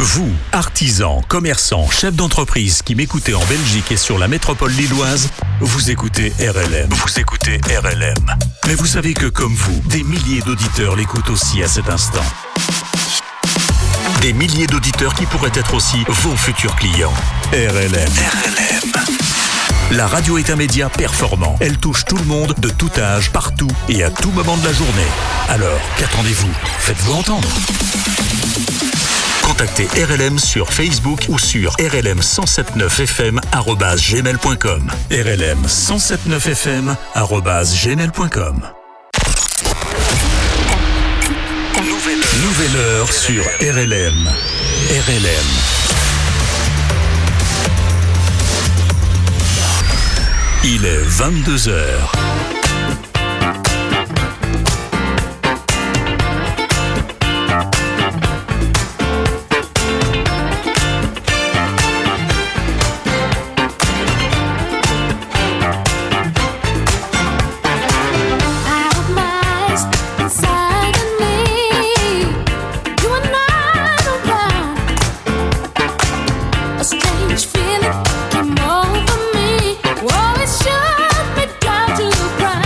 Vous, artisans, commerçants, chefs d'entreprise qui m'écoutez en Belgique et sur la métropole lilloise, vous écoutez RLM. Vous écoutez RLM. Mais vous savez que comme vous, des milliers d'auditeurs l'écoutent aussi à cet instant. Des milliers d'auditeurs qui pourraient être aussi vos futurs clients. RLM. La radio est un média performant. Elle touche tout le monde, de tout âge, partout et à tout moment de la journée. Alors, qu'attendez-vous ? Faites-vous entendre. Contactez RLM sur Facebook ou sur rlm1079fm@gmail.com. rlm1079fm@gmail.com. Nouvelle heure sur RLM. Il est 22h. Feeling came over me. Oh, it shut me down to the ground.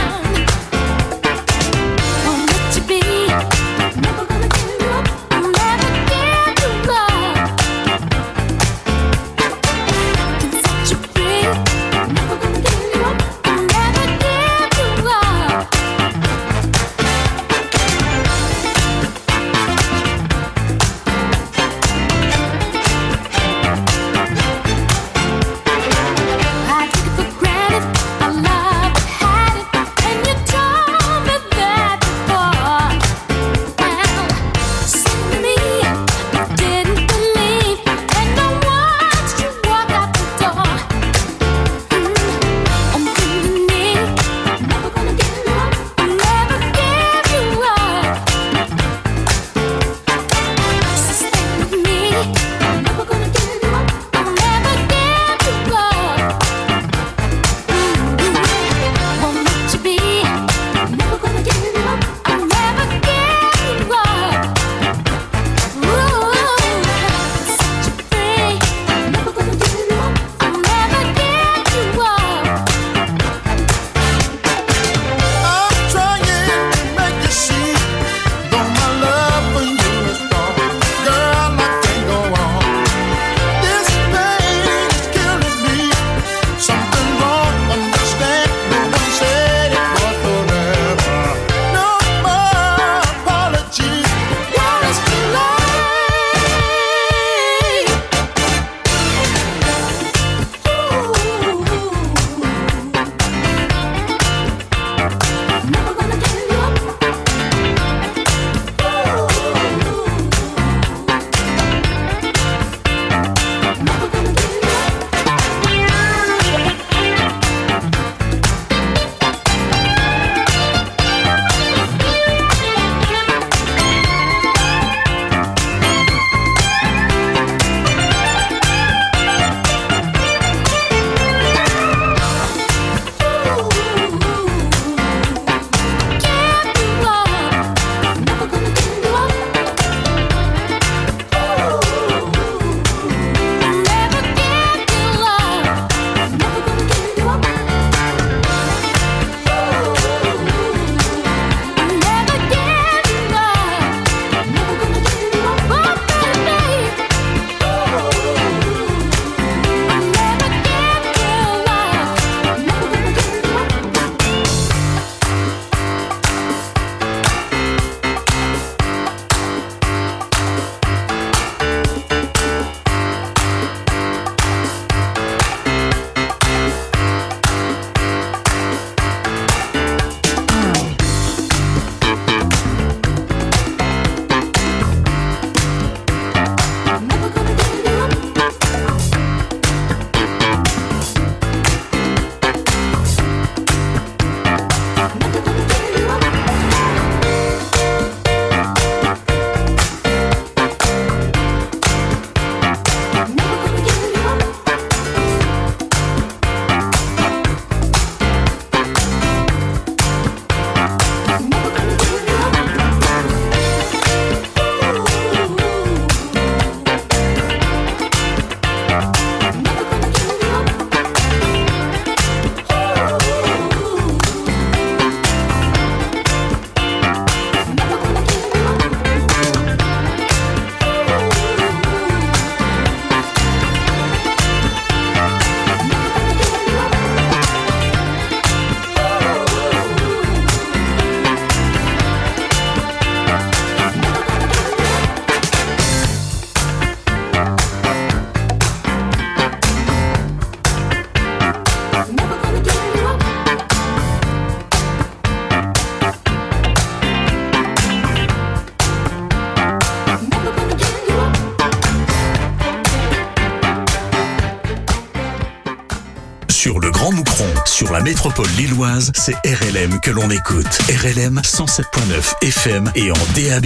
Sur le Grand Moucron, sur la métropole lilloise, c'est RLM que l'on écoute. RLM 107.9 FM et en DAB+.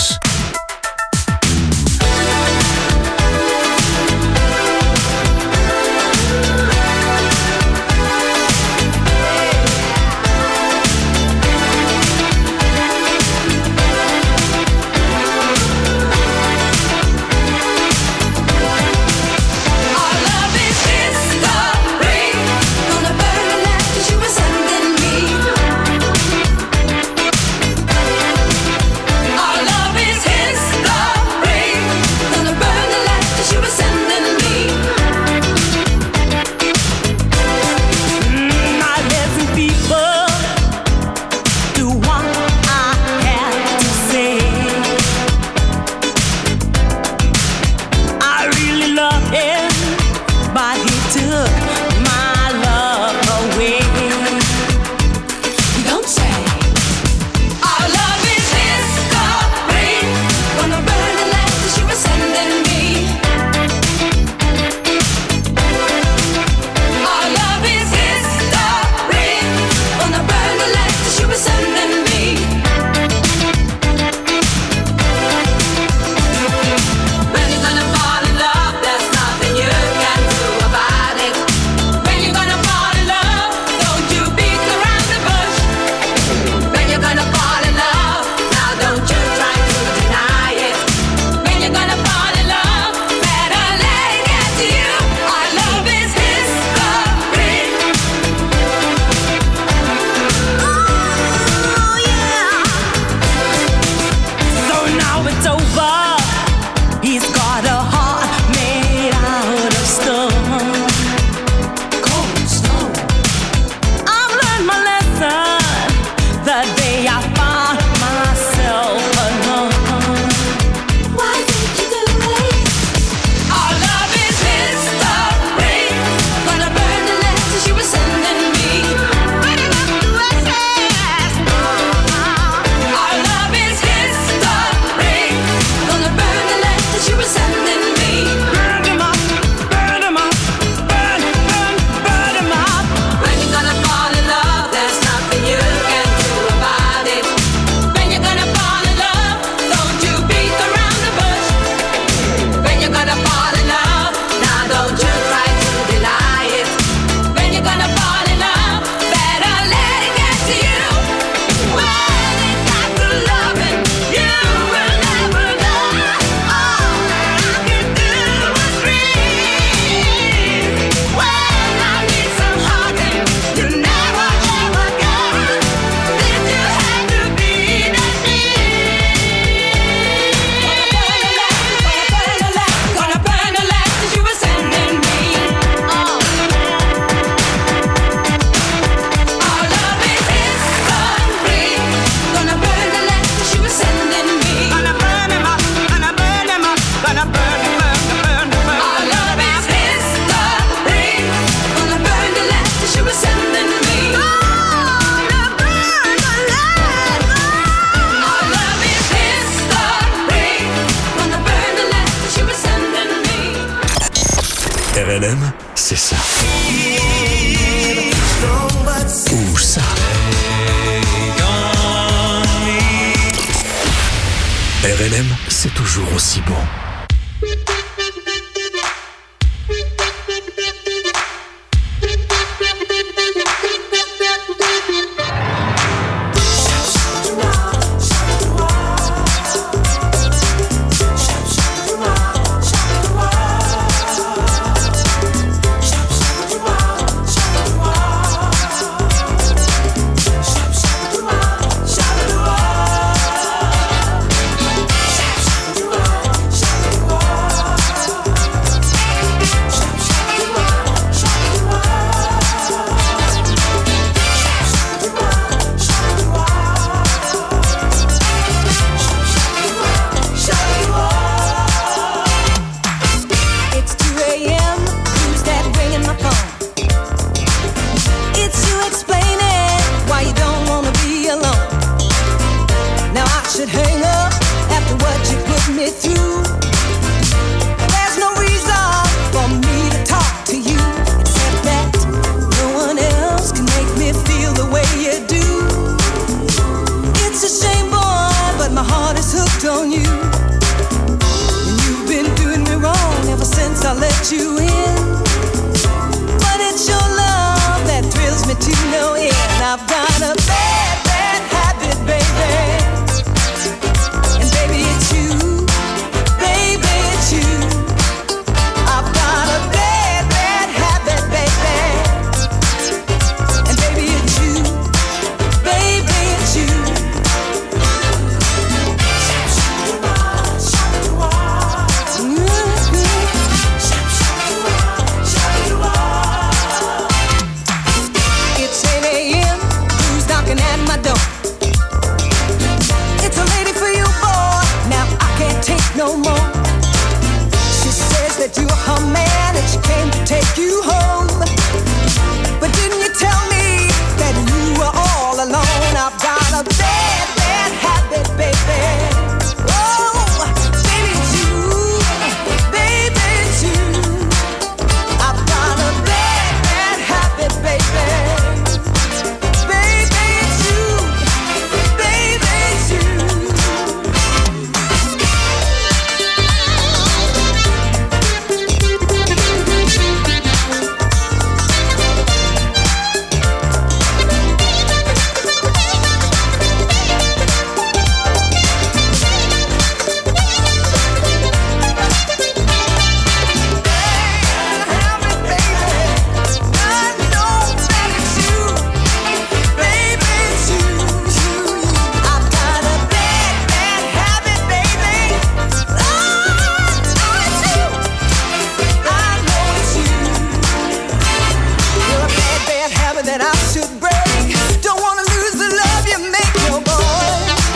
RLM, c'est ça. Ou ça. RLM, c'est toujours aussi bon. on you. And you've been doing me wrong ever since I let you in. But it's your love that thrills me to no end. I've got a bad, bad habit, baby. And baby, it's you. Baby, it's you. I've got a bad, bad habit, baby. And baby, it's you. Baby, it's you. It's 8 a.m. Who's knocking at my door? It's a lady for you, boy. Now I can't take no more. She says that you're her man and she came to take you home. But didn't you tell me that you were all alone? I've got a bad, bad habit, baby. Oh, baby, it's you. Baby, it's you. I've got a bad, bad habit, baby. Baby, it's you. Baby, it's you. That I should break. Don't wanna lose the love you make, no boy.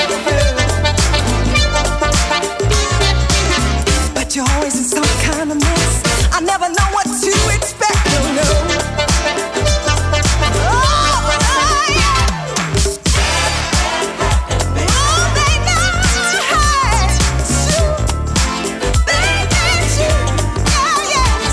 But you're always in some kind of mess. I never know what to expect, no, no. Oh, yeah. Oh, baby, hey, shoot. Baby, shoot. Oh, yes.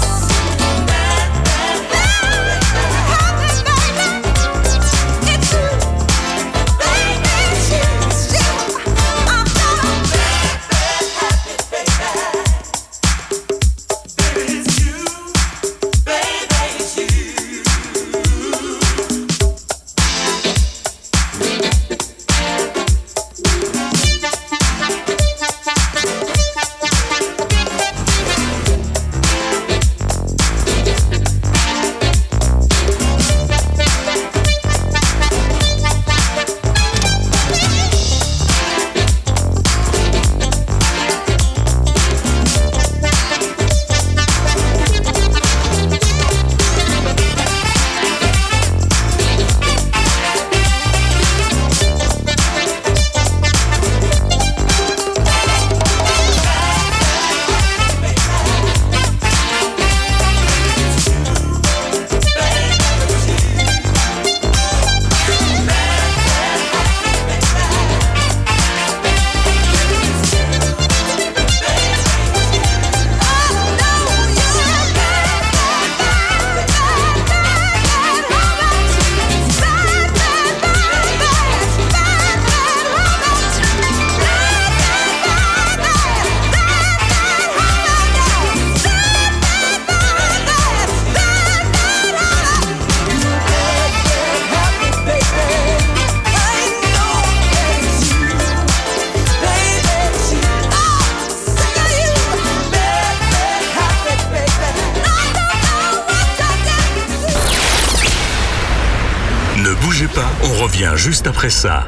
bougez pas, on revient juste après ça.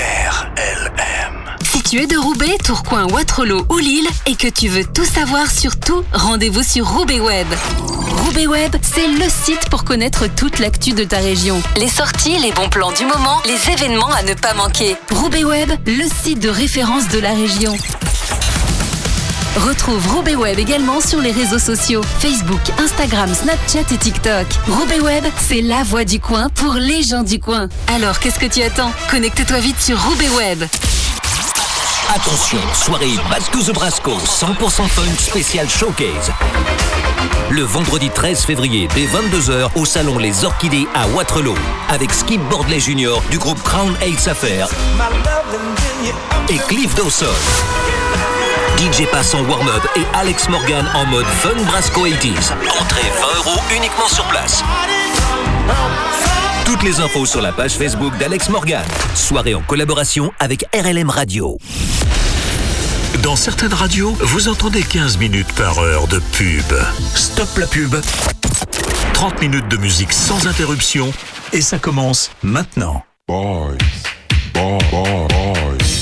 Si tu es de Roubaix, Tourcoing, Wattrelos ou Lille et que tu veux tout savoir sur tout, rendez-vous sur Roubaix Web. Roubaix Web, c'est le site pour connaître toute l'actu de ta région. Les sorties, les bons plans du moment, les événements à ne pas manquer. Roubaix Web, le site de référence de la région. Retrouve Roubaix Web également sur les réseaux sociaux, Facebook, Instagram, Snapchat et TikTok. Roubaix Web, c'est la voix du coin pour les gens du coin. Alors qu'est-ce que tu attends ? Connecte-toi vite sur Roubaix Web. Attention, soirée Back to the Brasco, 100% fun spécial showcase. Le vendredi 13 février, dès 22h, au salon Les Orchidées à Waterloo, avec Skip Bordley Jr. du groupe Crown Heights Affair et Cliff Dawson. DJ Pass en warm-up et Alex Morgan en mode Fun Brasco 80s. Entrée 20 € uniquement sur place. Toutes les infos sur la page Facebook d'Alex Morgan. Soirée en collaboration avec RLM Radio. Dans certaines radios, vous entendez 15 minutes par heure de pub. Stop la pub. 30 minutes de musique sans interruption et ça commence maintenant. Boys. Boys.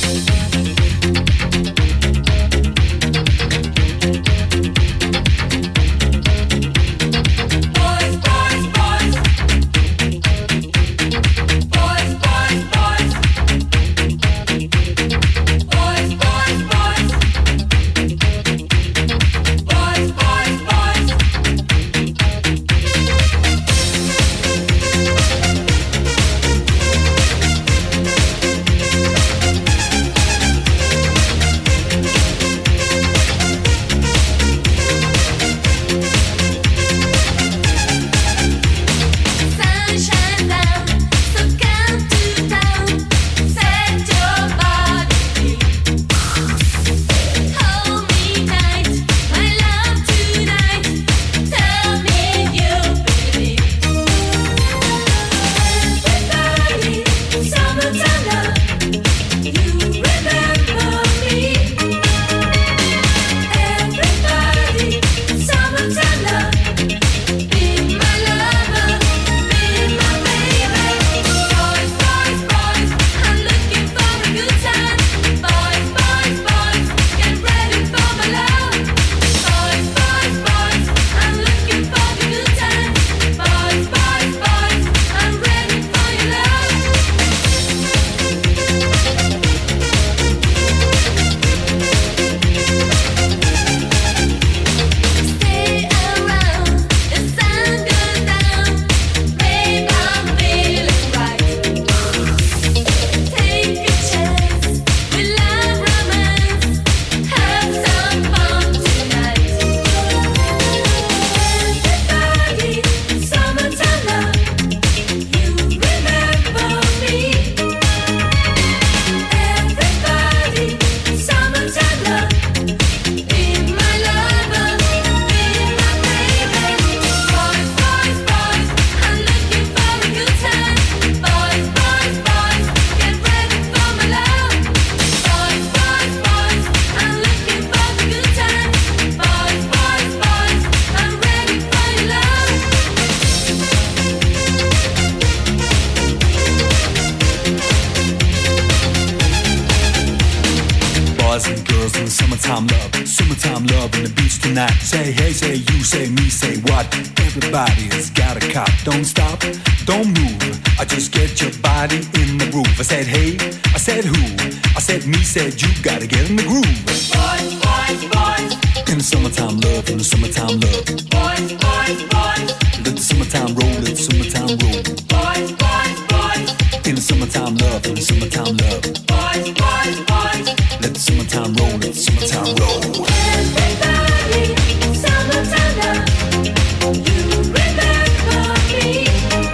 Summertime love on the beach tonight. Say hey, say you, say me, say what? Everybody has got a cop. Don't stop, don't move. I just get your body in the groove. I said hey, I said who? I said me, said you. Gotta get in the groove. Boys, boys, boys. In the summertime love, in the summertime love. Boys, boys, boys. Let the summertime roll, let the summertime roll. Boys, boys, boys. In the summertime love, in the summertime love. Boys, boys, boys. Let the summertime roll, let the summertime roll. Everybody, summertime love. You remember me.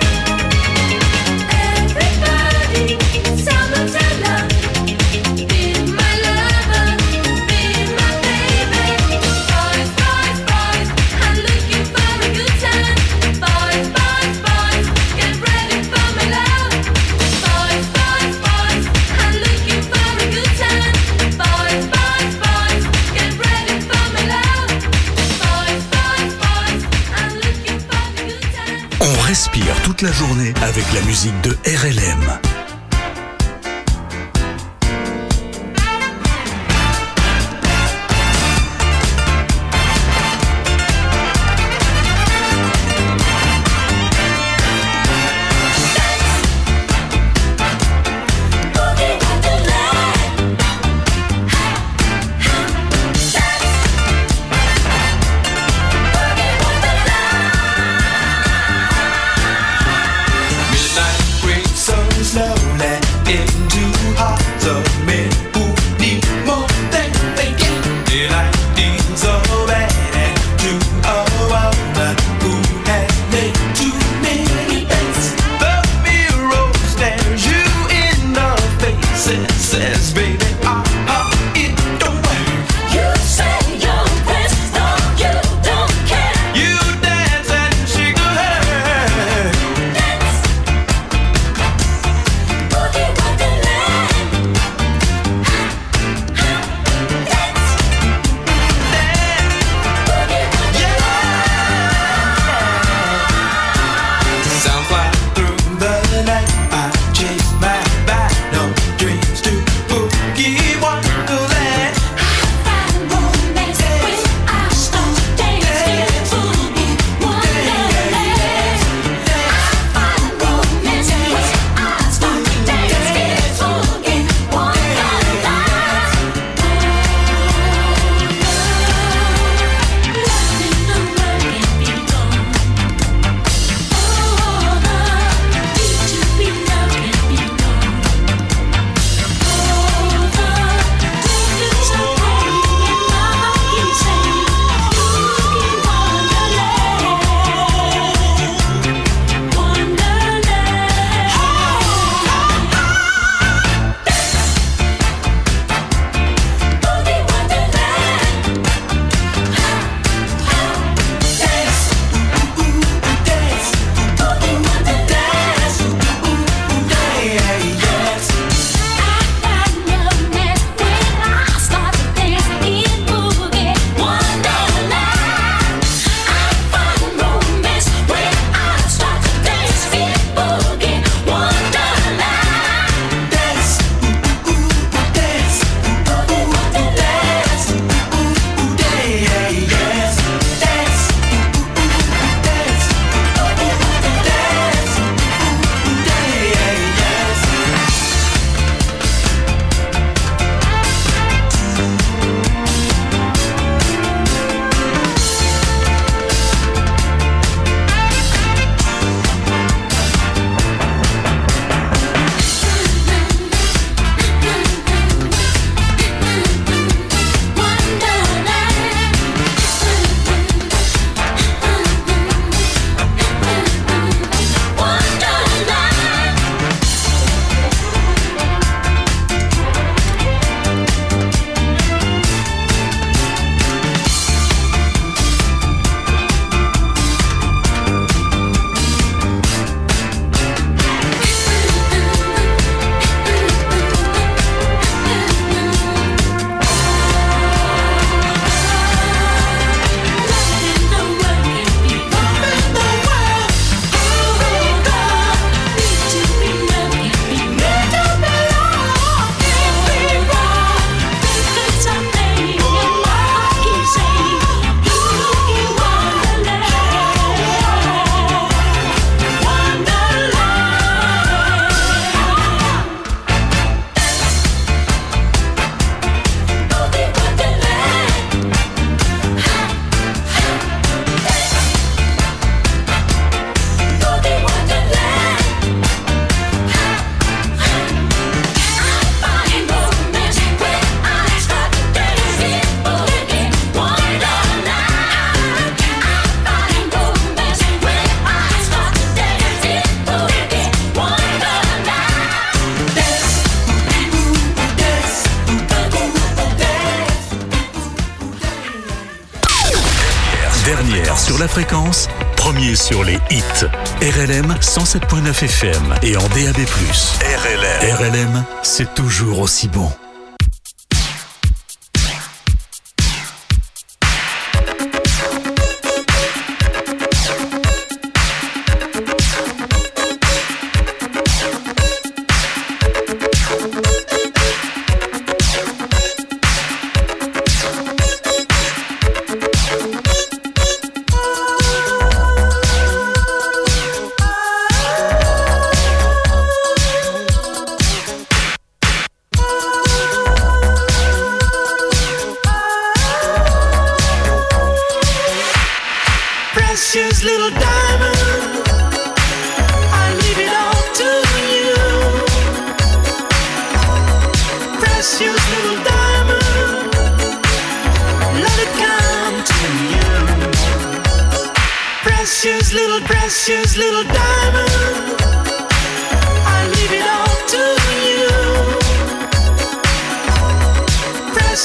Everybody, summertime love. Be my lover, be my baby. Boys, boys, boys. I'm looking for a good time. Boys, boys, boys. Get ready for my love. Boys, boys, boys. I'm looking for a good time. Boys, boys, boys. Get ready for my love. Boys, boys, boys. I'm looking for a good time. On respire toute la journée avec la musique de RLM. Midnight brings sun's light. says, baby, it don't work. You say your best, no, you don't care. You dance and shake your head. Dance, boogie wonderland. Dance, boogie wonderland. Sounds like through the night I chase my battle dreams to boogie wonderland. I find romance when I start to dance in boogie wonderland. I find romance when I start to dance in boogie wonderland. Dernière sur la fréquence, premier sur les hits. RLM 107.9 FM et en DAB+. RLM, c'est toujours aussi bon. Precious little diamond, I leave it all to you. Precious little diamond, let it come to you. Precious little diamond, I leave it all to you.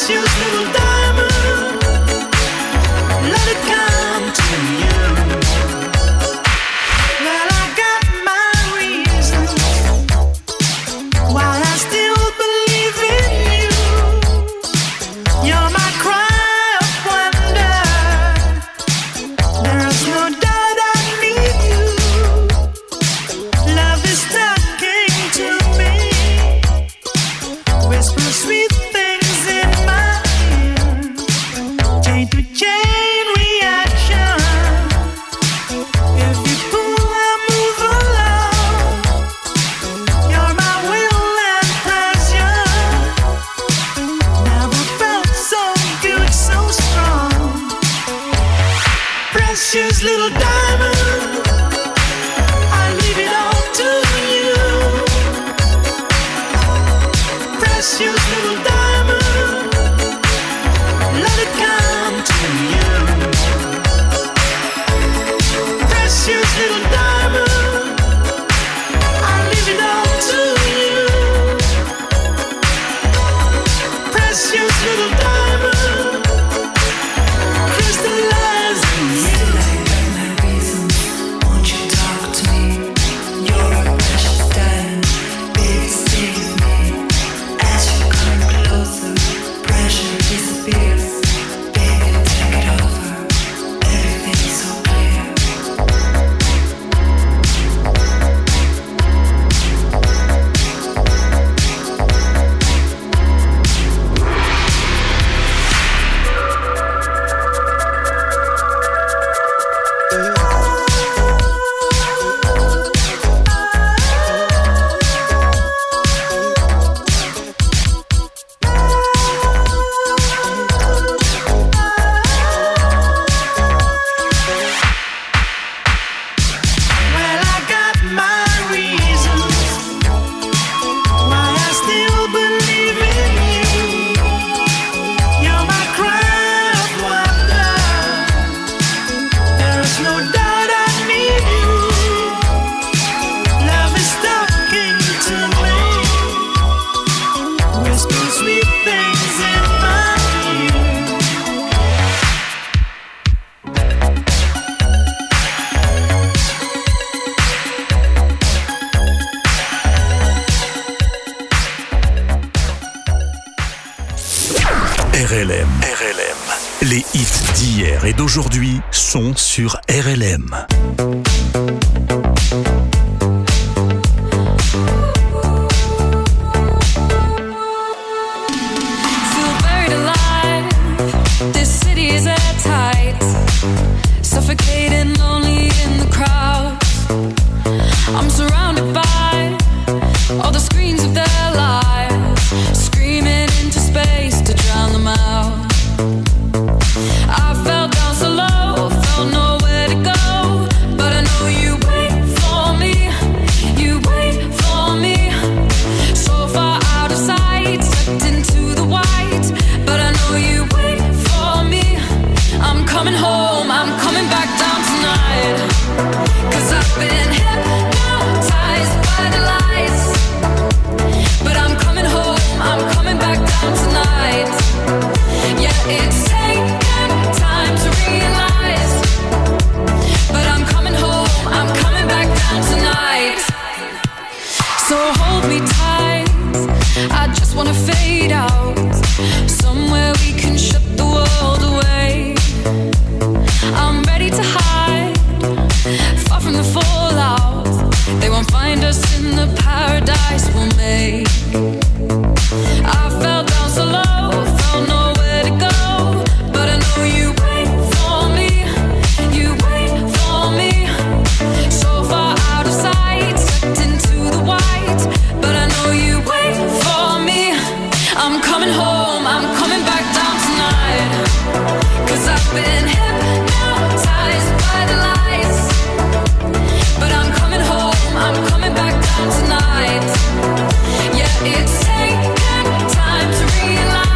RLM. Les hits d'hier et d'aujourd'hui sont sur RLM. Suffocating, lonely in the crowd. I'm surrounded by all the screens of their lives, screaming into space to drown them out. I fell down so low, felt nowhere to go, but I know you wait for me, you wait for me. So far out of sight, sucked into the white, but I know you wait for me. I'm coming home, I'm coming back down tonight, 'cause I've been hypnotized by the lights. But I'm coming home, I'm coming back down tonight. Yeah, it's taken time to realize, but I'm coming home, I'm coming back down tonight. So hold me tight, I just wanna fade out, somewhere we can shut the world away. I'm ready to hide, far from the fallout. They won't find us in the paradise we'll make. I fell down so low, found nowhere to go, but I know you wait for me, you wait for me. So far out of sight, sucked into the white, but I know you wait for me. I'm coming home, I'm coming back down tonight, 'cause I've been hypnotized by the lights. But I'm coming home, I'm coming back down tonight. Yeah, it's taken time to realize.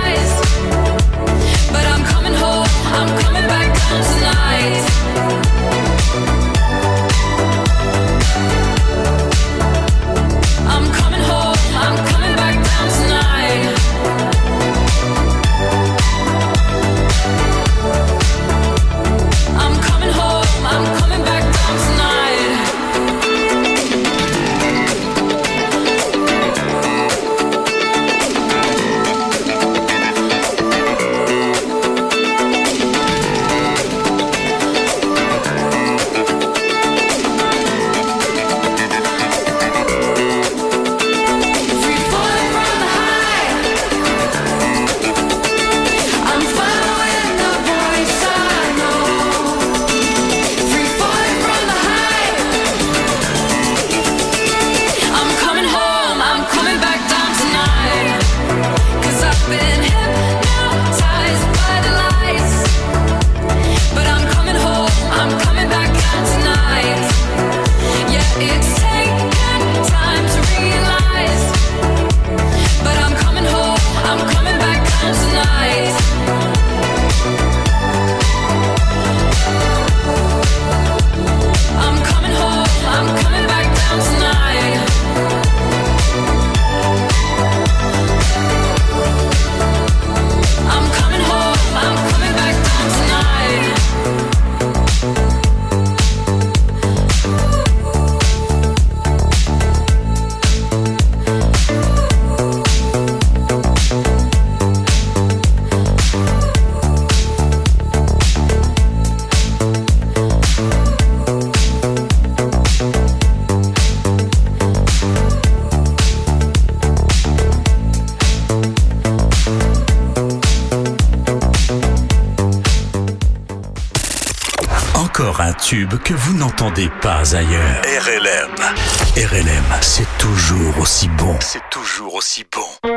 encore un tube que vous n'entendez pas ailleurs. RLM, c'est toujours aussi bon. C'est toujours aussi bon.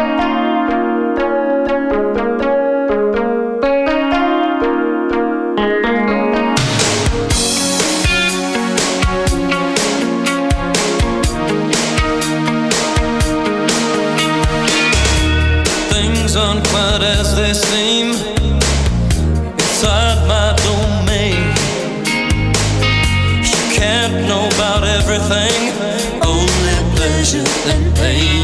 Aren't quite as they seem inside my domain. You can't know about everything, only pleasure and pain.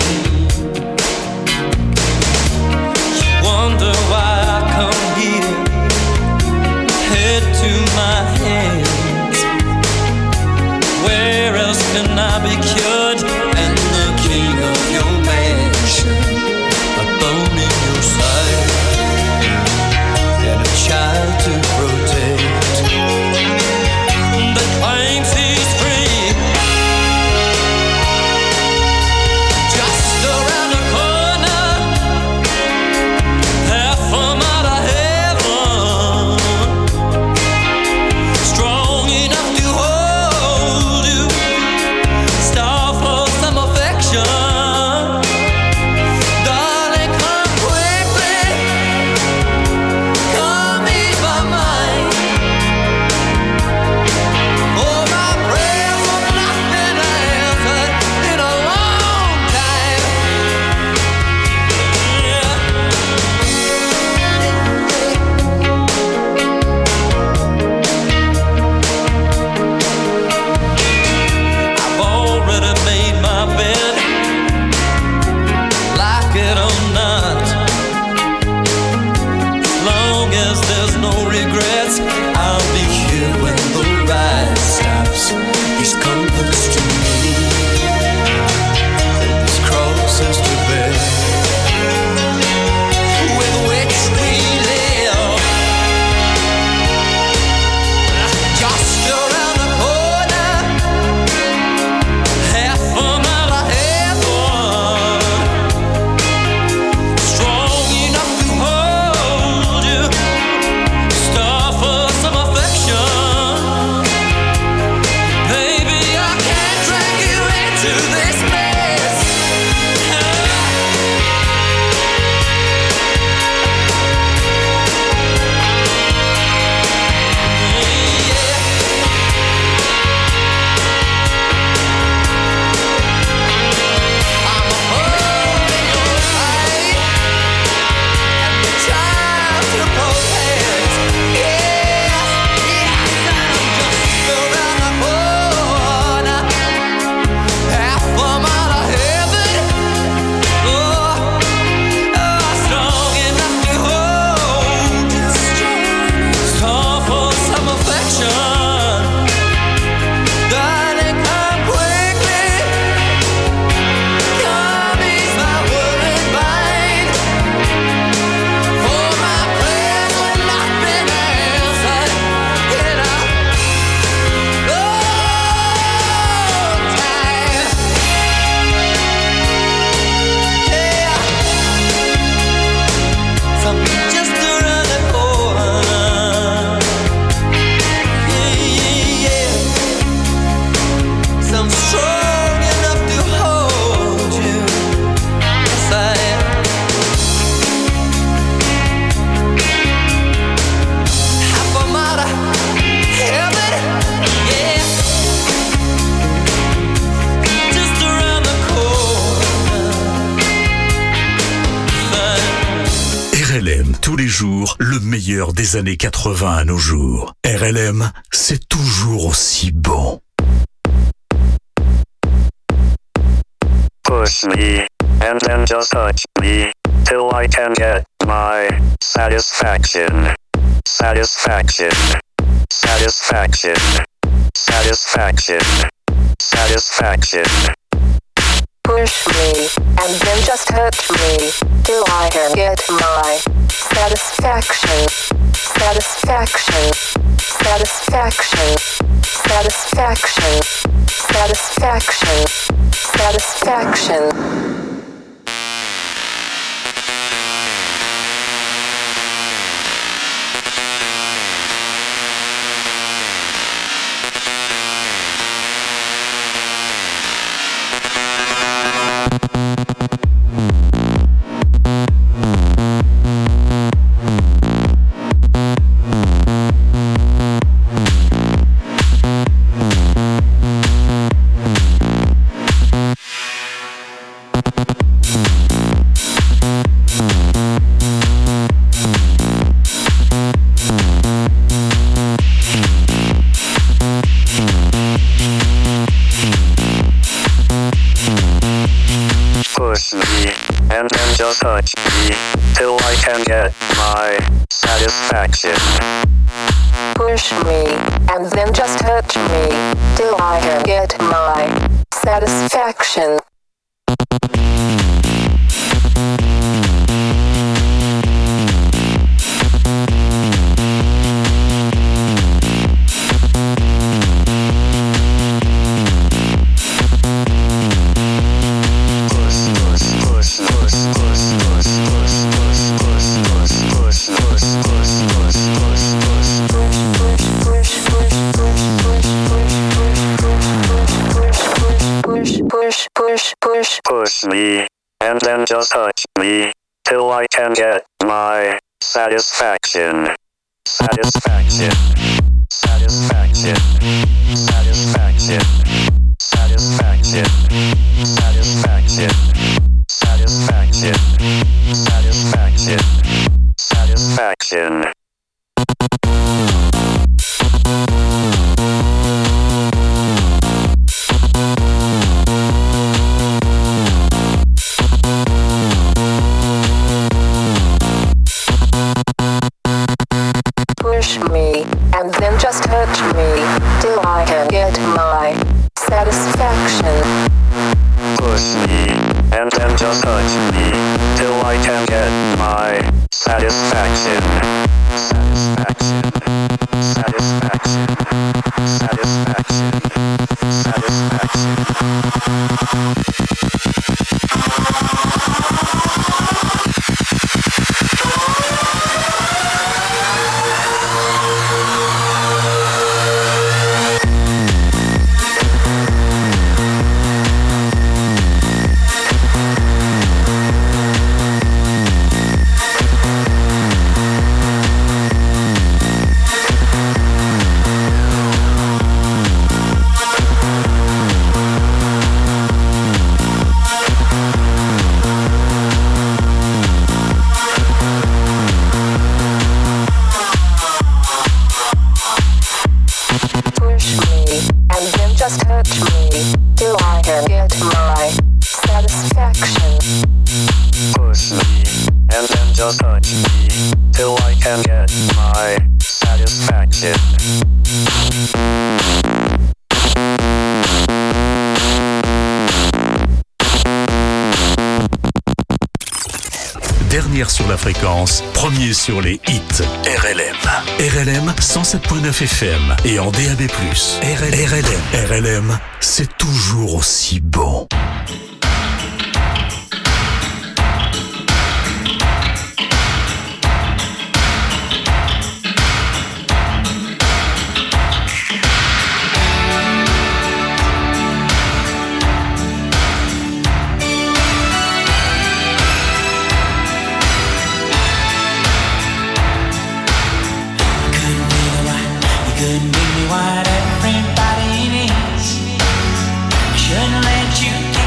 You wonder why I come here, head to my hands. Where else can I be cured and the king of your mansion? A bone in your side and a child to protect that claims he's free. Just around the corner, half a mile of heaven, strong enough to hold you, star for some affection. Tous les jours, le meilleur des années 80 à nos jours. RLM, c'est toujours aussi bon. Push me, and then just touch me, till I can get my satisfaction. Satisfaction. Satisfaction. Satisfaction. Satisfaction. Push me, and then just touch me, till I can get my satisfaction. Satisfaction. Satisfaction. Satisfaction. Satisfaction. Satisfaction. just touch me till I can get my satisfaction. Push me, and then just touch me till I can get my satisfaction. Push me, and then just touch me till I can get my satisfaction. Satisfaction. Satisfaction. Satisfaction. Satisfaction. Satisfaction. Satisfaction. Satisfaction. Satisfaction. Push me, and then just touch me till I can get my satisfaction. Push me, and then just touch me till I can get my satisfaction. Satisfaction. Satisfaction. Satisfaction. Satisfaction. Dernière sur la fréquence, premier sur les hits. RLM. RLM 107.9 FM et en DAB+. RLM, c'est toujours aussi bon. Couldn't give me what everybody needs. I shouldn't let you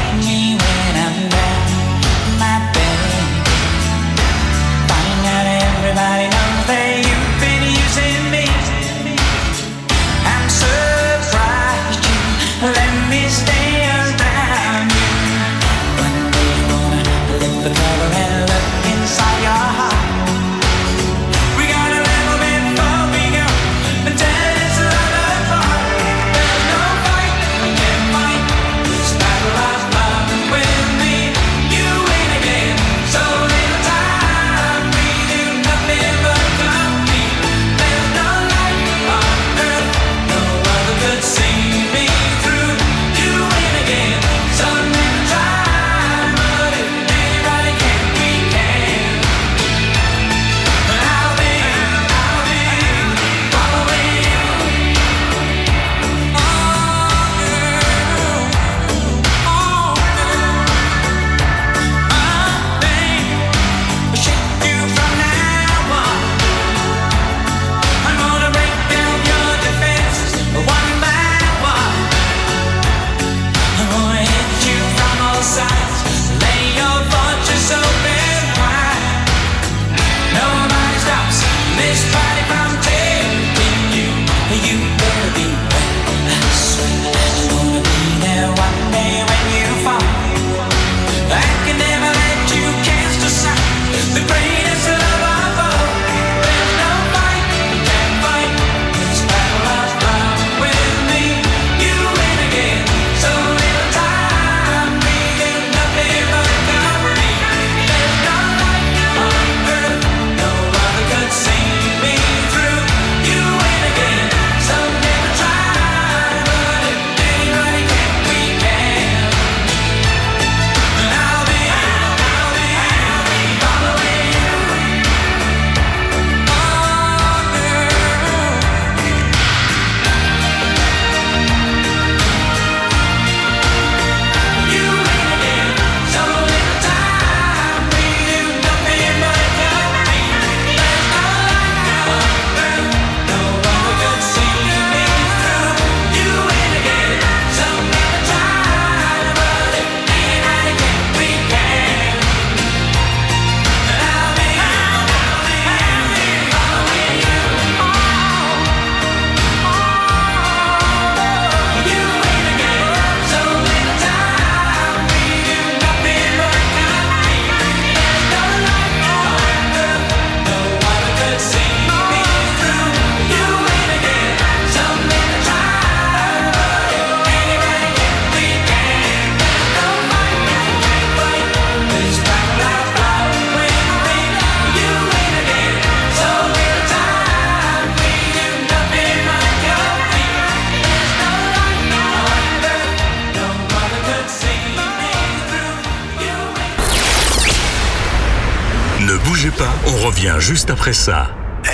Ne bougez pas, on revient juste après ça.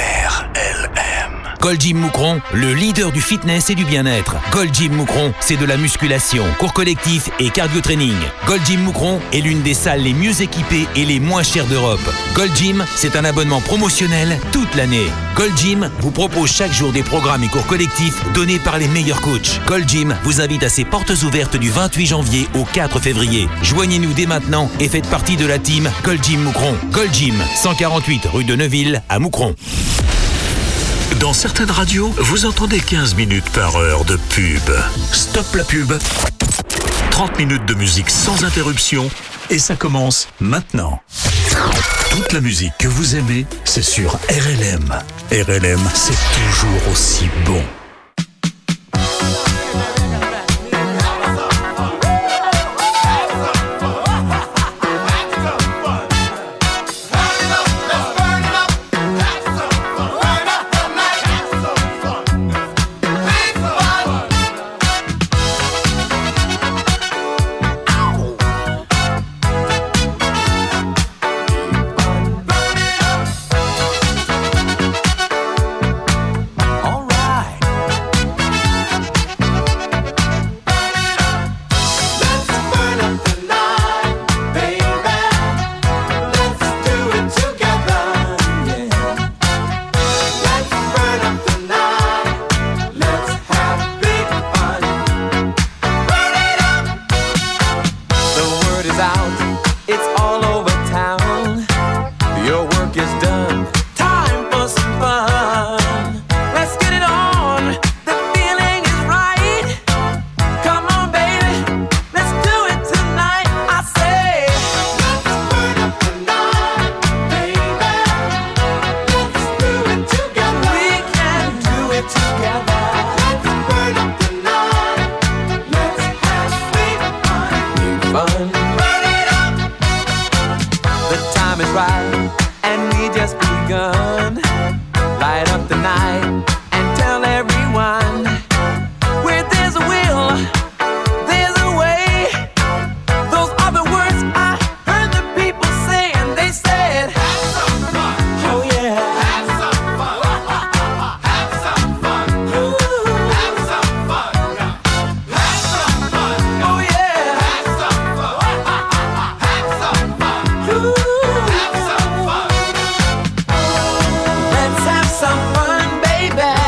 Gold Gym Moucron, le leader du fitness et du bien-être. Gold Gym Moucron, c'est de la musculation, cours collectif et cardio-training. Gold Gym Moucron est l'une des salles les mieux équipées et les moins chères d'Europe. Gold Gym, c'est un abonnement promotionnel toute l'année. Gold Gym vous propose chaque jour des programmes et cours collectifs donnés par les meilleurs coachs. Gold Gym vous invite à ses portes ouvertes du 28 janvier au 4 février. Joignez-nous dès maintenant et faites partie de la team Gold Gym Moucron. Gold Gym, 148 rue de Neuville à Moucron. Dans certaines radios, vous entendez 15 minutes par heure de pub. Stop la pub. 30 minutes de musique sans interruption et ça commence maintenant. Toute la musique que vous aimez, c'est sur RLM. RLM, c'est toujours aussi bon. Let's have some fun, baby.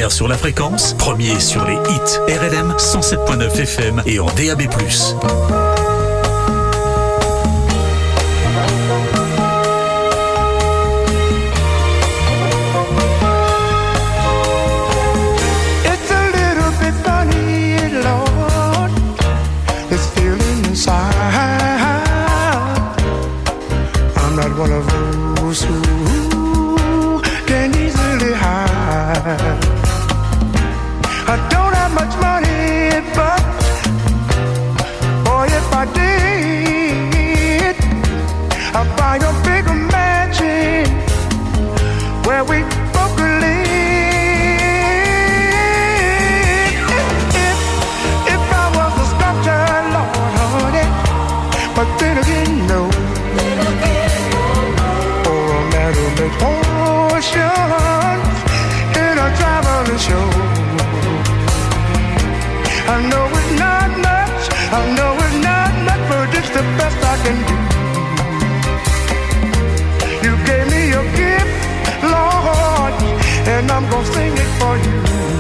première sur la fréquence, premier sur les hits. RLM 107.9 FM et en DAB+. One of those who can easily hide. I don't have much money, but boy, if I did, I'd buy a bigger mansion where we both could live. If I was a sculptor, Lord, honey, but then again, no. Oceans in a traveling show. I know it's not much, I know it's not much, but it's the best I can do. You gave me your gift, Lord, and I'm gonna sing it for you.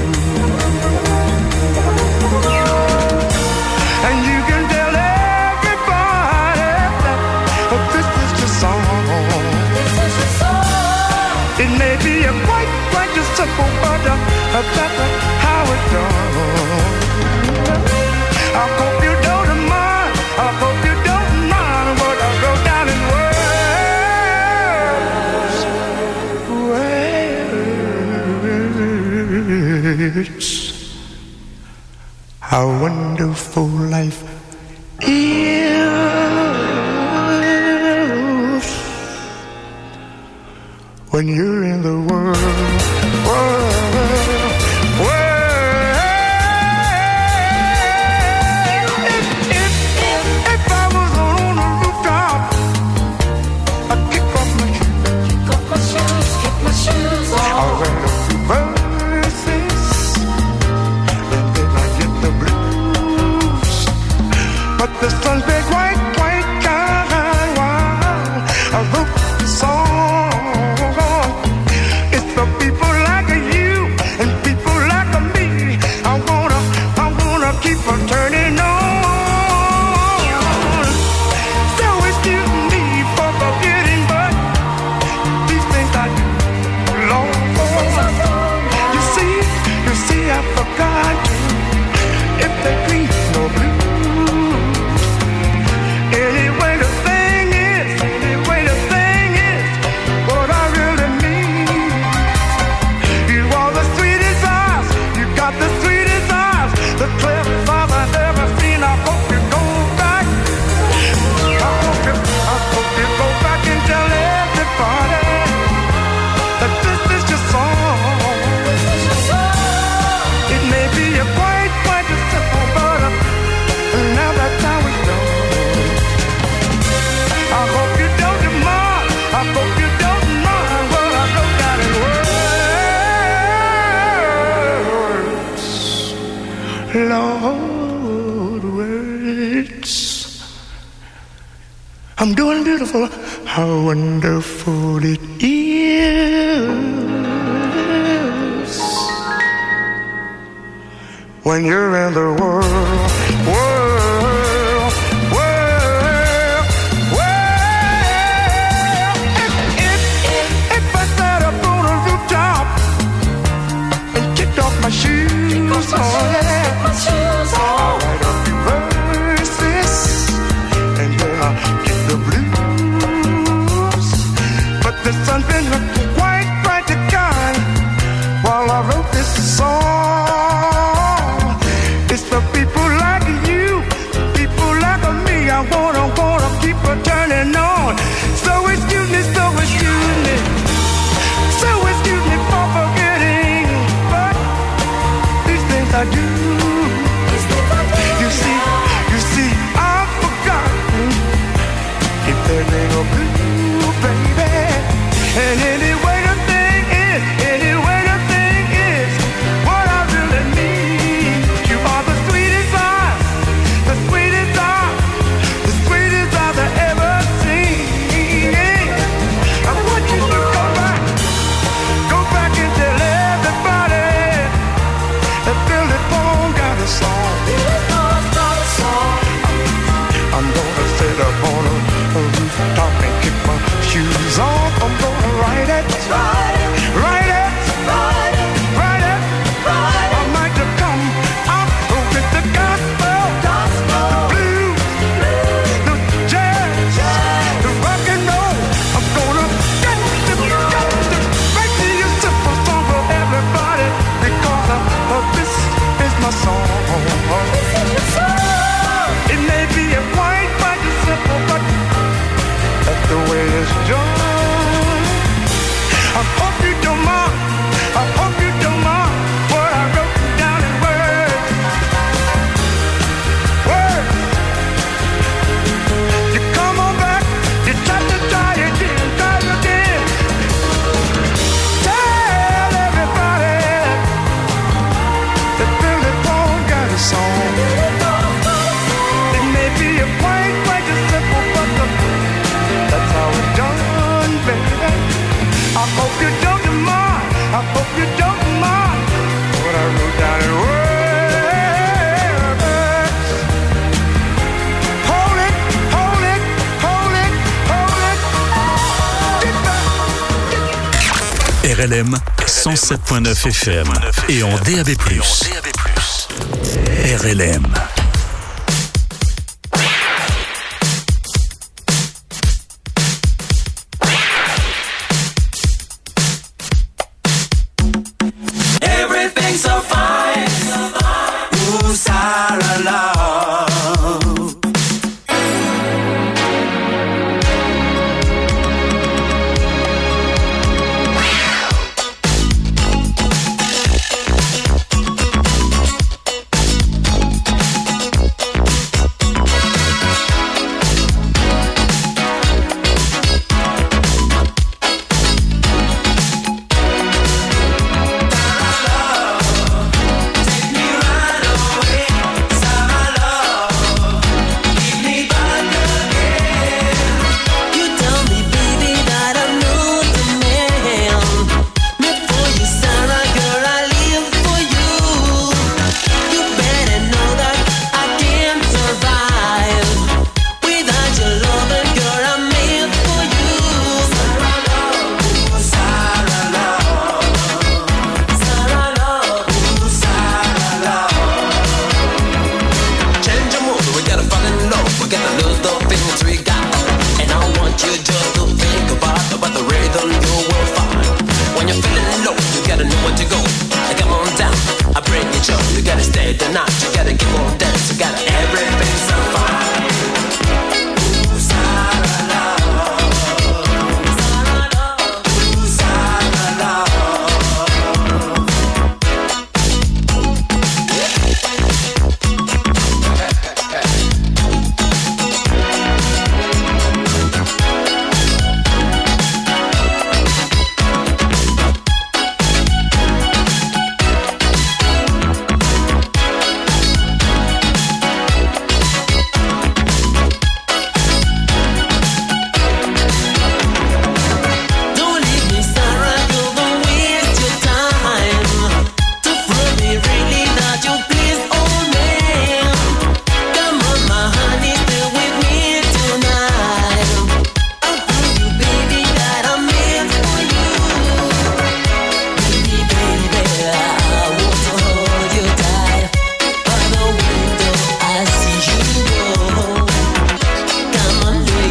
And you can tell everybody that this is the song. It may be a quite a simple, but that's how it's done. I hope you don't mind, I hope you don't mind what I wrote down in words. How wonderful life is when you're in the world. If I was on a rooftop, I'd kick off my shoes, I'll write a few verses, and then I get the blues. But the sun's been quite kind while I wrote the song. For people like you and people like me, I wanna keep on turning on. So excuse me for forgetting, but these things I do long for. You see, I forgot to. If they green no blues. Anyway, the thing is, what I really mean. The sweetest eyes, the cleverest eyes I've ever seen. I hope you go back. I hope you go back and tell everybody that this is your song. It may be a quite a simple, but now that's how it's done. I hope you don't mind. I hope you don't mind what I wrote down in words. Lord, words. I'm doing beautiful. How wonderful it is when you're in the world. If I sat up on a rooftop and kicked off my shoes, oh yeah. I'll write a few verses and then I'll get the blues. But the sun's been looking quite bright to kind while I wrote this song. It's for people like you, people like me. I wanna keep on turning on. So excuse me for forgetting, but these things I do. You see, I've forgotten if there ain't no blue, baby. And anyway the thing is, what I really need. You are the sweetest eyes, the sweetest eyes, the sweetest eyes I've ever seen. I want you to go back and tell everybody rooftop and kick my shoes off. I'm gonna ride it, ride it, ride it, ride it, ride it, ride it. I might have come out with the gospel, gospel, the blues, the jazz, the rock and roll. I'm gonna get the make me a simple song for everybody because this is my song. This is your song. It may be a quite simple, but that's the way it's done. I hope you don't mind. I hope you don't mind what I wrote down in words. Words. You come on back. You try again, try again. Tell everybody that Billy Paul got a song. It may be a quite simple, but that's how it's done, baby. I hope you don't mind. I hope you don't mind what I wrote down in words. Hold it, hold it, hold it, hold it. RLM 107.9 FM et en DAB+. RLM.